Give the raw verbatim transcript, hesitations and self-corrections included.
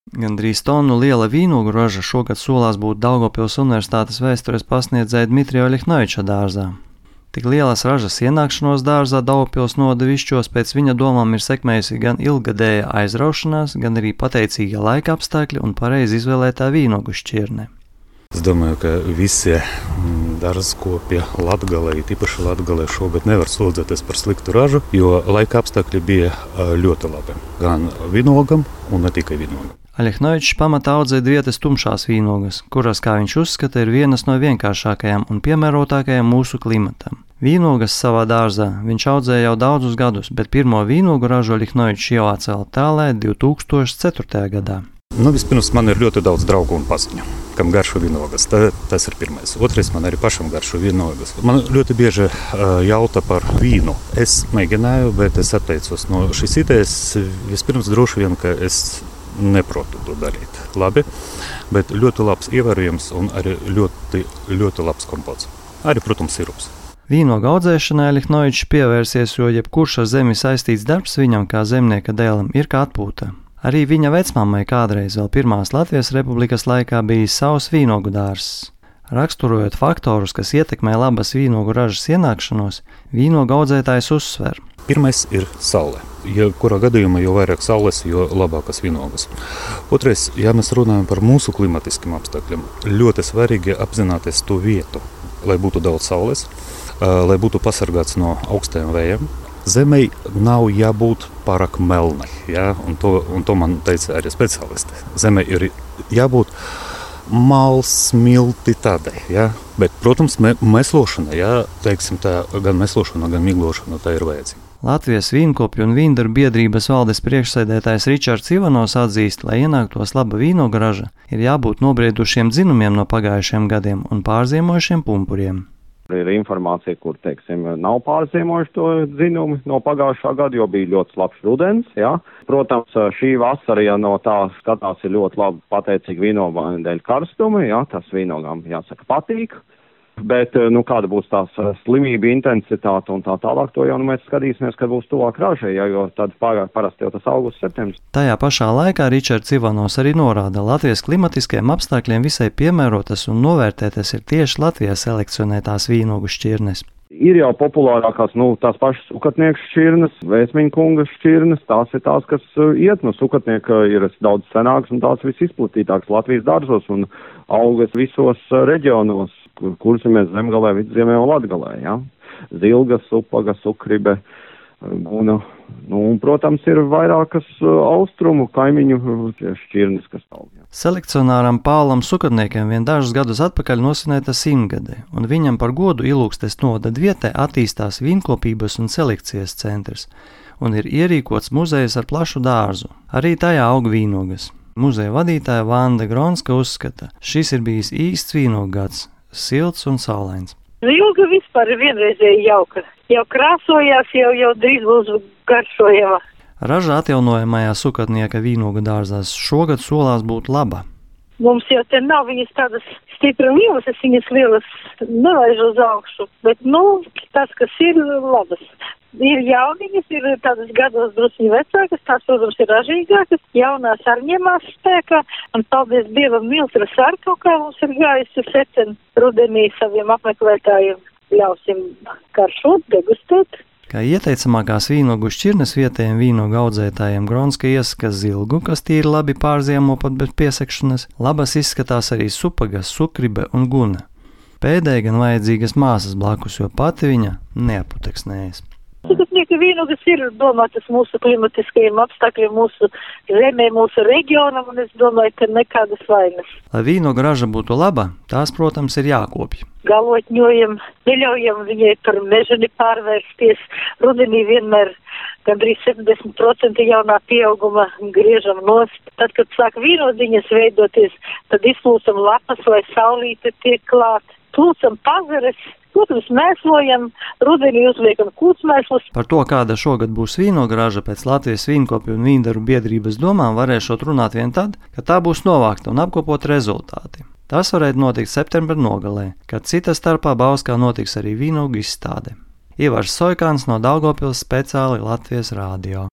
Gandrīz tonu liela vīnogu raža šogad solās būt Daugavpils Universitātes vēstures pasniedzēja Dmitrija Olehnoviča dārzā. Tik lielas ražas ienākšanos dārzā Daugavpils novada Višķos pēc viņa domām ir sekmējusi gan ilgadēja aizraušanās, gan arī pateicīga laika apstākļi un pareizi izvēlētā vīnogu šķirne. Es domāju, ka visi dārzkopji Latgalē, tīpaši Latgalē, šogad nevar sūdzēties par sliktu ražu, jo laika apstākļi bija ļoti labi. Gan vīnogam un ne tikai vīnogam. Olehnovičs pamatā audzē Drietes tumšās vīnogas, kuras, kā viņš uzskata, ir vienas no vienkāršākajām un piemērotākajām mūsu klimatam. Vīnogas savā dārzā viņš audzēja jau daudzus gadus, bet pirmo vīnogu ražu Olehnovičs jau atcēla tālē divi tūkstoši ceturtajā gadā. Nu, vispirms man ir ļoti daudz draugu un paziņu, kam garšo vīnogas. Tā, tas ir pirmais. Otrais, man arī pašam garšo vīnogas. Man ļoti bieži uh, jautā par vīnu. Es mēģināju, bet es atteicos no šīs idejas. Vispirms droši vien, ka es neprotu to darīt. Labi, bet ļoti labs ievērojams un arī ļoti, ļoti labs kompots. Arī, protams, sirups. Vīnogu audzēšanai Olehnovičs pievērsies, jo jebkurš ar zemi saistīts darbs viņam kā zemnieka dēlam ir kā atpūta. Arī viņa vecmammai kādreiz vēl pirmās Latvijas Republikas laikā bija savs vīnogu dārzs. Raksturojot faktorus, kas ietekmē labas vīnogu ražas ienākšanos, vīnogu audzētājs uzsver. Pirmais ir saule. Ja kurā gadījumā jo vairāk saules, jo labākas vīnogas. Otrais, ja mēs runājam par mūsu klimatiskiem apstākļiem, ļoti svarīgi apzināties to vietu, lai būtu daudz saules, lai būtu pasargāts no augstajiem vējiem. Zemei nav jābūt pārāk melnai, ja? un, to, un to man teica arī speciālisti. Zemei ir jābūt mals, smilti tādai, ja? Bet, protams, me, mēslošana, ja? Teiksim tā, gan mēslošana, gan miglošana, tā ir vajadzīga. Latvijas vīnkopju un vīndaru biedrības valdes priekšsēdētājs Ričards Ivanovs atzīst, lai ienāktos laba vīnoga raža, ir jābūt nobriedušiem dzinumiem no pagājušiem gadiem un pārziemojušiem pumpuriem. Ir informācija, kur, teiksim, nav pārziemojuši to dzinumu no pagājušā gada, jo bija ļoti slapjš rudens, jā. Protams, šī vasara, ja no tā skatās, ir ļoti labi pateicīgi vīnogām dēļ karstumi, jā, tas vīnogām, jāsaka, patīk. Bet, nu, kāda būs tās slimība, intensitāte un tā tālāk, to jau nu, mēs skatīsimies, kad būs tuvāk ražai, ja, jo tad parasti jau tas augusts, septembris. Tajā pašā laikā Ričards Ivanovs arī norāda, Latvijas klimatiskiem apstākļiem visai piemērotas un novērtētas ir tieši Latvijas selekcionētās vīnogu šķirnes. Ir jau populārākās, nu, tās pašas sukatnieku šķirnes, Vēsmiņa kunga šķirnes, tās ir tās, kas iet, nu, sukatnieka ir daudz senāks un tās visizplatītākas Latvijas dārzos un augas visos reģionos, kur Kurzemes zemgalē, Vidzemē un Latgalē, ja? Zilga, supaga, sukribe, guna, nu, un, protams, ir vairākas austrumu kaimiņu šķirnes, kas aug. Ja? Selekcionāram Pālam Sukatniekam vien dažus gadus atpakaļ nosvinēta simtgade, un viņam par godu Ilūgstes novada Drietē attīstās vīnkopības un selekcijas centrs, un ir ierīkots muzejs ar plašu dārzu. Arī tajā aug vīnogas. Muzeja vadītāja Vanda Gronska uzskata, šis ir bijis īsts vīnogu gads, silts un saulains. Ilga vispār ir vienreizēji jauka. Jau krāsojās, jau, jau drīz būs garšojama. Raža atjaunojamajā Sukatnieka vīnogu dārzās šogad solās būt laba. Mums jau te nav viņas tādas stipri lielas, es viņas lielas nelaižu uz augšu, bet, nu, tas, kas ir labas. Ir jauniņas, ir tādas gados drusciņi vecākas, tās, protams, ir ražīgākas, jaunās ar ņemās spēkā, un paldies Dievam miltra sarka, kā mums ir gājusi secen rudenī saviem apmeklētājiem. Ļausim karšot, degustēt. Kā ieteicamākās vīnogu šķirnes vietējiem vīnogu audzētājiem Gronska iesaka zilgu, kas tīri labi pārziemo pat bez piesakšanas, labas izskatās arī supaga, sukribe un guna. Pēdējai gan vajadzīgas māsas blakus, jo pati viņa neaputeksnējas. Sukatnieka vīnogas ir domātas mūsu klimatiskajiem apstākļiem, mūsu zemē, mūsu reģionam, un es domāju, ka nekādas vainas. Lai vīnoga raža būtu laba, tās, protams, ir jākopj. Galotņojam, neļaujam viņai par mežani pārvērsties. Rudenī vienmēr gandrīz septiņdesmit procenti jaunā pieauguma griežam nost. Tad, kad sāk vīnodiņas veidoties, tad izplūcam lapas, lai saulīte tiek klāt. Plūcam pazares, protams, mēslojam, rudenī uzliekam kūtsmēslus. Par to, kāda šogad būs vīnoga raža pēc Latvijas vīnkopju un vīndaru biedrības domām, varēšot runāt vien tad, kad tā būs novākta un apkopot rezultāti. Tas varētu notikt septembra nogalē, kad cita starpā Bauskā notiks arī vīnogu izstāde. Ivars Soikāns no Daugavpils speciāli Latvijas rādio.